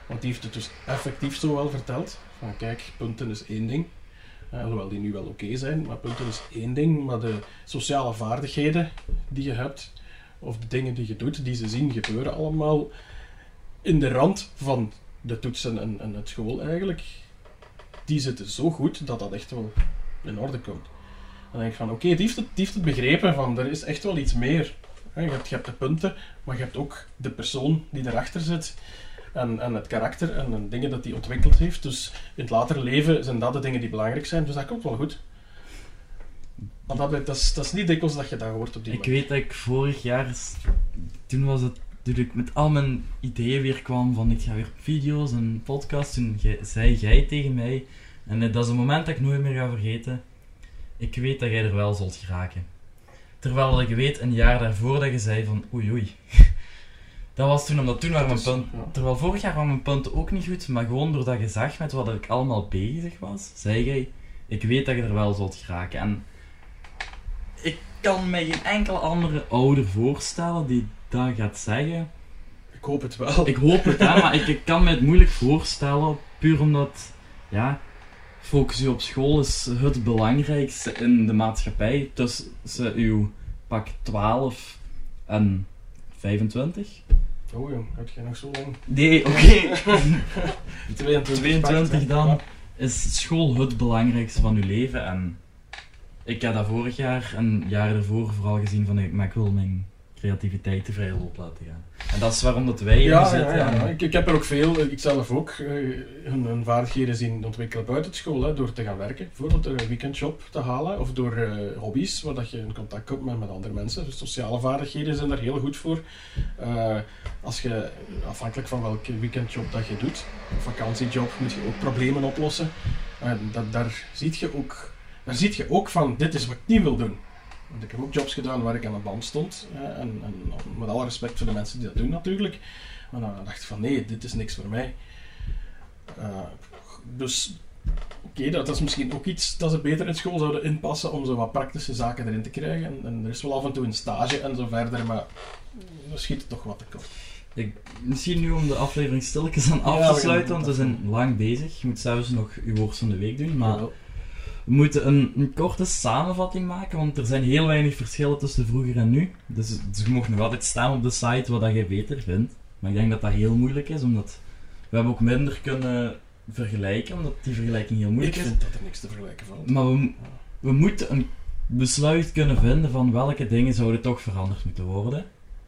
Speaker 2: Want die heeft het dus effectief zo wel verteld. Van kijk, punten is één ding. Alhoewel die nu wel oké zijn, maar punten is één ding. Maar de sociale vaardigheden die je hebt, of de dingen die je doet, die ze zien gebeuren allemaal in de rand van de toetsen en het school eigenlijk, die zitten zo goed dat dat echt wel in orde komt. Dan denk ik van oké, die heeft het begrepen van er is echt wel iets meer. Je hebt de punten, maar je hebt ook de persoon die erachter zit en het karakter en de dingen dat hij ontwikkeld heeft. Dus in het later leven zijn dat de dingen die belangrijk zijn, dus dat komt wel goed. Want dat is niet dikwijls dat je dat hoort op die
Speaker 1: Ik
Speaker 2: manier.
Speaker 1: weet dat ik vorig jaar, toen ik met al mijn ideeën weer kwam van ik ga weer video's en podcasts, toen zei jij tegen mij, en dat is een moment dat ik nooit meer ga vergeten, ik weet dat jij er wel zult geraken. Terwijl ik weet, een jaar daarvoor dat je zei van oei. Dat was toen, omdat toen waren mijn punten...
Speaker 2: Ja.
Speaker 1: Terwijl vorig jaar waren mijn punten ook niet goed, maar gewoon doordat je zag met wat ik allemaal bezig was, zei jij, ik weet dat je er wel zult geraken. En ik kan me geen enkele andere ouder voorstellen die dat gaat zeggen.
Speaker 2: Ik hoop het wel.
Speaker 1: Ik hoop het, hè, maar ik kan me het moeilijk voorstellen, puur omdat, ja, focus je op school is het belangrijkste in de maatschappij tussen uw pak 12 en 25.
Speaker 2: Oh jong, heb je nog zo lang?
Speaker 1: Nee, oké.
Speaker 2: 22
Speaker 1: 22 dan is school het belangrijkste van uw leven. En ik heb dat vorig jaar en jaar ervoor vooral gezien van ik wil mijn creativiteit te vrij loop laten gaan. En dat is waarom dat wij hier zitten.
Speaker 2: Ja. Ik heb er ook veel, ik zelf ook, hun vaardigheden zien ontwikkelen buiten school, hè, door te gaan werken. Bijvoorbeeld door een weekendjob te halen, of door hobby's, waar dat je in contact komt met andere mensen. Dus sociale vaardigheden zijn daar heel goed voor. Als je, afhankelijk van welke weekendjob dat je doet, of vakantiejob, moet je ook problemen oplossen. Daar ziet je ook van, dit is wat ik niet wil doen. Want ik heb ook jobs gedaan waar ik aan de band stond. En met alle respect voor de mensen die dat doen natuurlijk. Maar dan dacht ik van nee, dit is niks voor mij. Dus oké, dat is misschien ook iets dat ze beter in school zouden inpassen om zo wat praktische zaken erin te krijgen. En er is wel af en toe een stage en zo verder, maar dan schiet het toch wat tekort.
Speaker 1: Misschien nu om de aflevering stilletjes aan af te sluiten, want we zijn lang bezig. Je moet zelfs nog uw woord van de week doen, maar...
Speaker 2: Jawel.
Speaker 1: We moeten een korte samenvatting maken, want er zijn heel weinig verschillen tussen vroeger en nu. Dus je mag nog altijd staan op de site wat je beter vindt. Maar ik denk dat dat heel moeilijk is, omdat we hebben ook minder kunnen vergelijken, omdat die vergelijking heel moeilijk
Speaker 2: Ik
Speaker 1: is.
Speaker 2: vind dat er niks te vergelijken valt.
Speaker 1: Maar we moeten een besluit kunnen vinden van welke dingen zouden toch veranderd moeten worden.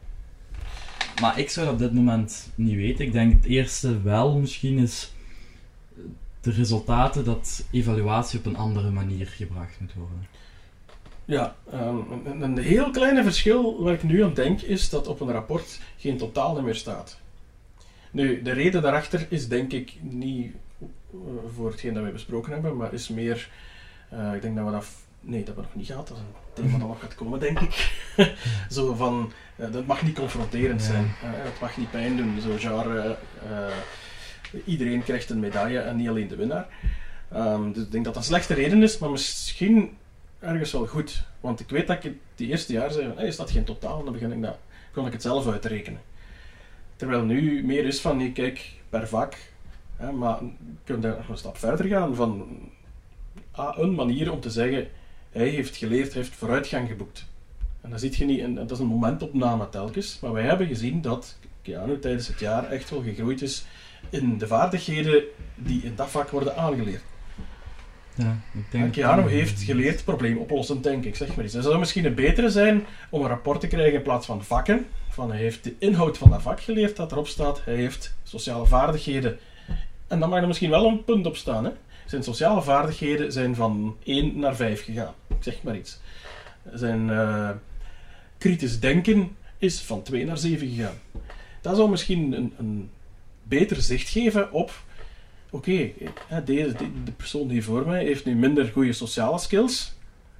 Speaker 1: Maar ik zou dat op dit moment niet weten. Ik denk het eerste wel misschien is de resultaten dat evaluatie op een andere manier gebracht moet worden.
Speaker 2: Ja, een heel kleine verschil waar ik nu aan denk is dat op een rapport geen totaal meer staat. Nu, de reden daarachter is denk ik niet voor hetgeen dat wij besproken hebben, maar is meer, ik denk dat we dat... Nee, dat hebben we nog niet gehad. Dat is een thema dat nog gaat komen, denk ik. Zo van, dat mag niet confronterend zijn. Het mag niet pijn doen. Zo genre, iedereen krijgt een medaille en niet alleen de winnaar. Dus ik denk dat dat een slechte reden is, maar misschien ergens wel goed. Want ik weet dat ik het eerste jaar zei van, is dat geen totaal? En dan kon ik het zelf uitrekenen. Terwijl nu meer is van, nee, kijk, per vak. Maar kun je nog een stap verder gaan van een manier om te zeggen, hij heeft geleerd, hij heeft vooruitgang geboekt. En dat zie je niet, en dat is een momentopname telkens. Maar wij hebben gezien dat Keanu tijdens het jaar echt wel gegroeid is in de vaardigheden die in dat vak worden aangeleerd.
Speaker 1: Ja, ik denk
Speaker 2: Keanu heeft geleerd probleemoplossend denken, ik zeg maar iets. Het zou misschien een betere zijn om een rapport te krijgen in plaats van vakken. Van hij heeft de inhoud van dat vak geleerd, dat erop staat, hij heeft sociale vaardigheden. En dan mag er misschien wel een punt op staan. Hè? Zijn sociale vaardigheden zijn van 1 naar 5 gegaan. Ik zeg maar iets. Zijn kritisch denken is van 2 naar 7 gegaan. Dat zou misschien een beter zicht geven op... Oké, de persoon die voor mij heeft nu minder goede sociale skills.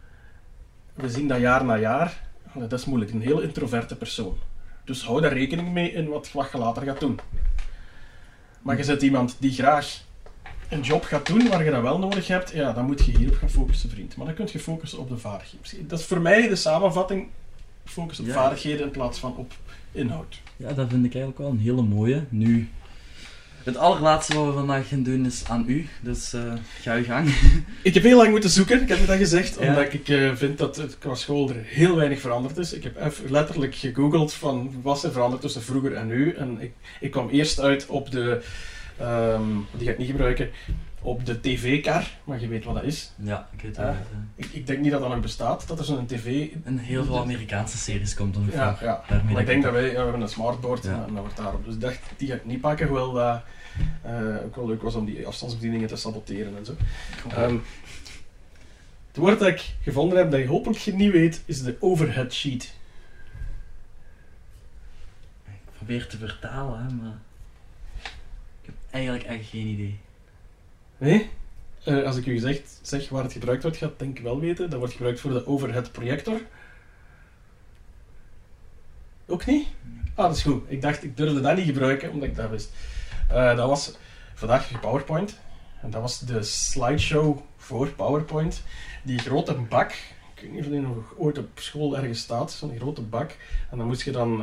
Speaker 2: We zien dat jaar na jaar. Dat is moeilijk, een heel introverte persoon. Dus hou daar rekening mee in wat je later gaat doen. Maar je zet iemand die graag een job gaat doen waar je dat wel nodig hebt, ja, dan moet je hierop gaan focussen, vriend. Maar dan kun je focussen op de vaardigheden. Dat is voor mij de samenvatting. Focus op vaardigheden in plaats van op inhoud.
Speaker 1: Ja, dat vind ik eigenlijk wel een hele mooie. Nu, Het allerlaatste wat we vandaag gaan doen is aan u, dus ga je gang.
Speaker 2: Ik heb heel lang moeten zoeken, ik heb dat gezegd,
Speaker 1: Ja.
Speaker 2: omdat ik vind dat het qua school er heel weinig veranderd is. Ik heb even letterlijk gegoogeld van wat er veranderd tussen vroeger en nu. En ik kwam eerst uit op de, die ga ik niet gebruiken, op de tv-kar, maar je weet wat dat is.
Speaker 1: Ja, ik weet het wel.
Speaker 2: Ik denk niet dat dat nog bestaat, dat er zo'n tv...
Speaker 1: En heel veel Amerikaanse series komt dan ook
Speaker 2: Ja,
Speaker 1: voor.
Speaker 2: ja.
Speaker 1: Daarmee
Speaker 2: Maar ik
Speaker 1: denk
Speaker 2: denk dat wij, we hebben een smartboard
Speaker 1: Ja.
Speaker 2: en dat wordt daarop. Dus ik dacht, die ga ik niet pakken, hoewel dat ook wel leuk was om die afstandsbedieningen te saboteren en zo. Het woord dat ik gevonden heb, dat je hopelijk niet weet, is de overhead sheet.
Speaker 1: Ik probeer te vertalen, hè, maar ik heb eigenlijk echt geen idee.
Speaker 2: Nee? Als ik u zeg waar het gebruikt wordt, gaat denk ik wel weten. Dat wordt gebruikt voor de overhead projector. Ook niet? Ah, dat is goed. Ik dacht, ik durfde dat niet gebruiken, omdat ik dat wist. Dat was vandaag PowerPoint. En dat was de slideshow voor PowerPoint. Die grote bak, ik weet niet of die nog ooit op school ergens staat, zo'n grote bak. En dan moest je dan...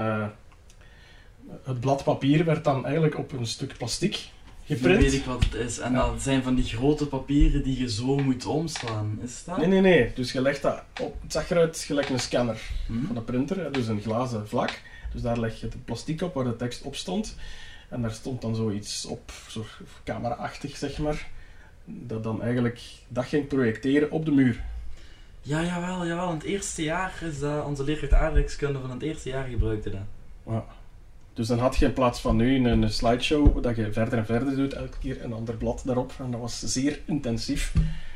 Speaker 2: het blad papier werd dan eigenlijk op een stuk plastic
Speaker 1: Nu
Speaker 2: geprint.
Speaker 1: weet ik wat het is. En
Speaker 2: Ja.
Speaker 1: dat zijn van die grote papieren die je zo moet omslaan. Is dat?
Speaker 2: Nee. Dus je legt dat op. Het zag eruit gelijk een scanner
Speaker 1: Hm?
Speaker 2: van de printer, hè, dus een glazen vlak. Dus daar leg je het plastic op waar de tekst op stond. En daar stond dan zoiets op, zo camera-achtig zeg maar, dat dan eigenlijk dat ging projecteren op de muur.
Speaker 1: Ja, jawel. In het eerste jaar is dat onze leerkracht aardrijkskunde van het eerste jaar gebruikte dat.
Speaker 2: Ja. Dus dan had je in plaats van nu een slideshow, dat je verder en verder doet, elke keer een ander blad daarop. En dat was zeer intensief.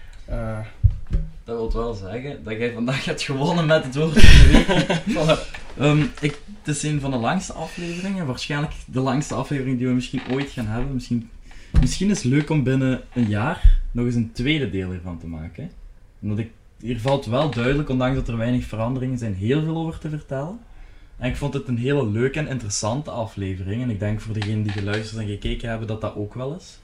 Speaker 1: Dat wil wel zeggen dat jij vandaag hebt gewonnen met het woord van de week. Het is een van de langste afleveringen. Waarschijnlijk de langste aflevering die we misschien ooit gaan hebben. Misschien is het leuk om binnen een jaar nog eens een tweede deel hiervan te maken. Hè. Omdat hier valt wel duidelijk, ondanks dat er weinig veranderingen zijn, heel veel over te vertellen. En ik vond het een hele leuke en interessante aflevering. En ik denk voor degenen die geluisterd en gekeken hebben, dat dat ook wel is.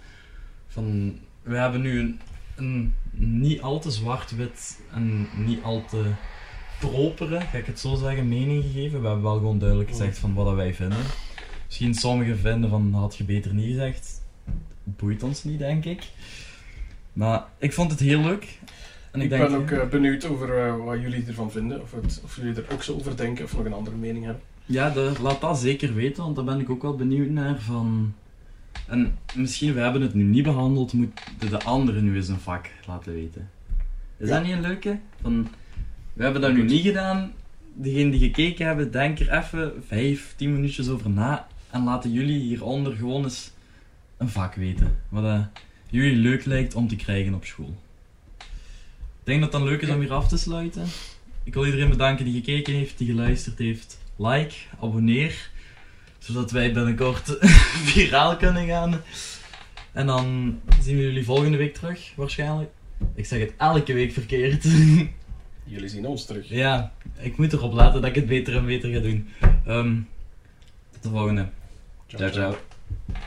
Speaker 1: We hebben nu een niet al te zwart-wit en niet al te propere, ga ik het zo zeggen, mening gegeven. We hebben wel gewoon duidelijk gezegd van wat wij vinden. Misschien sommigen vinden van, had je beter niet gezegd. Boeit ons niet, denk ik. Maar ik vond het heel leuk. En
Speaker 2: Ik
Speaker 1: denk,
Speaker 2: ben ook benieuwd over wat jullie ervan vinden. Of jullie er ook zo over denken of nog een andere mening hebben.
Speaker 1: Ja, laat dat zeker weten, want daar ben ik ook wel benieuwd naar. En misschien, we hebben het nu niet behandeld, moeten de anderen nu eens een vak laten weten. Is dat niet een leuke? We hebben dat nu niet gedaan. Degenen die gekeken hebben, denk er even 5-10 minuutjes over na. En laten jullie hieronder gewoon eens een vak weten. Wat jullie leuk lijkt om te krijgen op school. Ik denk dat het dan leuk is om hier af te sluiten. Ik wil iedereen bedanken die gekeken heeft, die geluisterd heeft. Like, abonneer, zodat wij binnenkort viraal kunnen gaan. En dan zien we jullie volgende week terug, waarschijnlijk. Ik zeg het elke week verkeerd.
Speaker 2: Jullie zien ons terug.
Speaker 1: Ja, ik moet erop laten dat ik het beter en beter ga doen. Tot de volgende. Ciao, ciao.